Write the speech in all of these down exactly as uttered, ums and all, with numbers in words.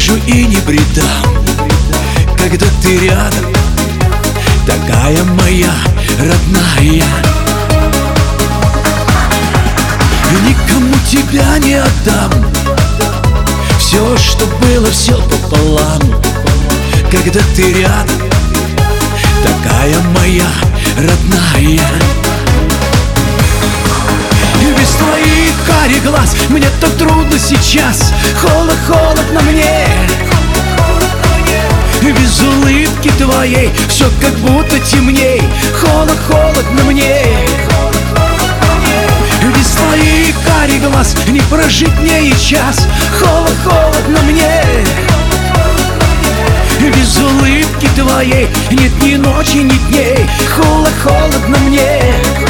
брошу и не предам, когда ты рядом, такая моя родная. Никому тебя не отдам, все, что было, все пополам, когда ты рядом, такая моя родная. Без твоих карих глаз мне так трудно сейчас, холод, холодно мне. Без улыбки твоей все как будто темней, холод, холодно мне. Без твоих карих глаз не прожить мне и час, холод, холодно мне. Без улыбки твоей нет ни ночи, ни дней, холод, холодно мне.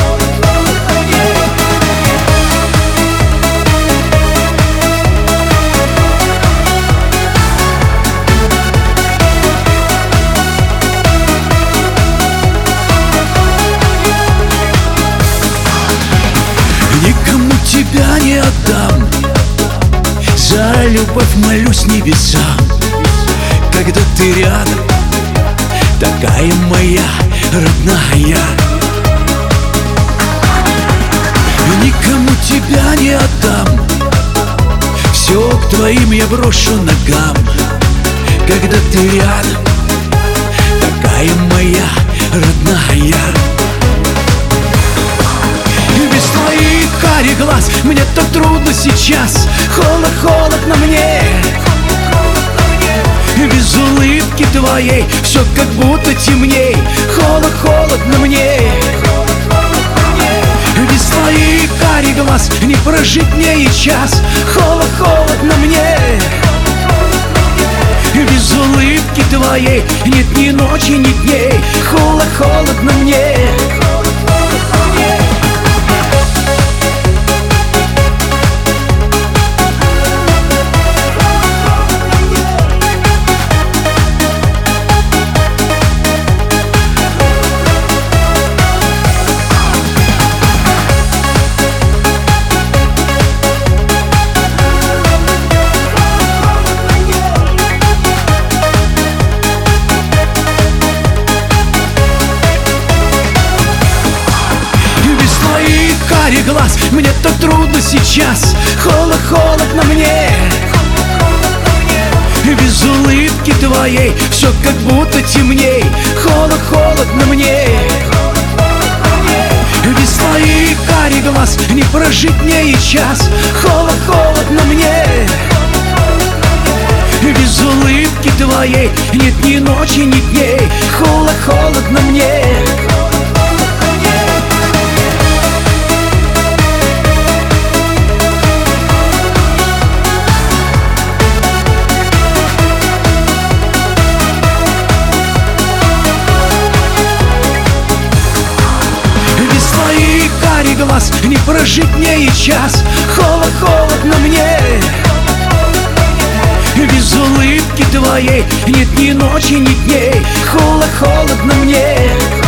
Никому тебя не отдам, за любовь молюсь небесам, когда ты рядом, такая моя родная. Никому тебя не отдам, все к твоим я брошу ногам, когда ты рядом, такая моя родная. Без твоих карих глаз мне так трудно сейчас, холод, холодно мне. Без улыбки твоей все как будто темней, холод, холодно мне. Без твоих карих глаз не прожить мне и час, холод, холодно мне. Без улыбки твоей нет ни ночи, ни дней, холод, холодно мне. Карих глаз мне так трудно сейчас, холод, холодно мне. Без улыбки твоей все как будто темней, холод, холодно мне. Без твоих карих глаз не прожить мне и час, холод, холодно мне. Без улыбки твоей нет ни ночи, ни дней, холод, холодно мне. Глаз не прожить мне и час, холод, холодно мне. Без улыбки твоей нет ни ночи, ни дней, холод, холодно мне.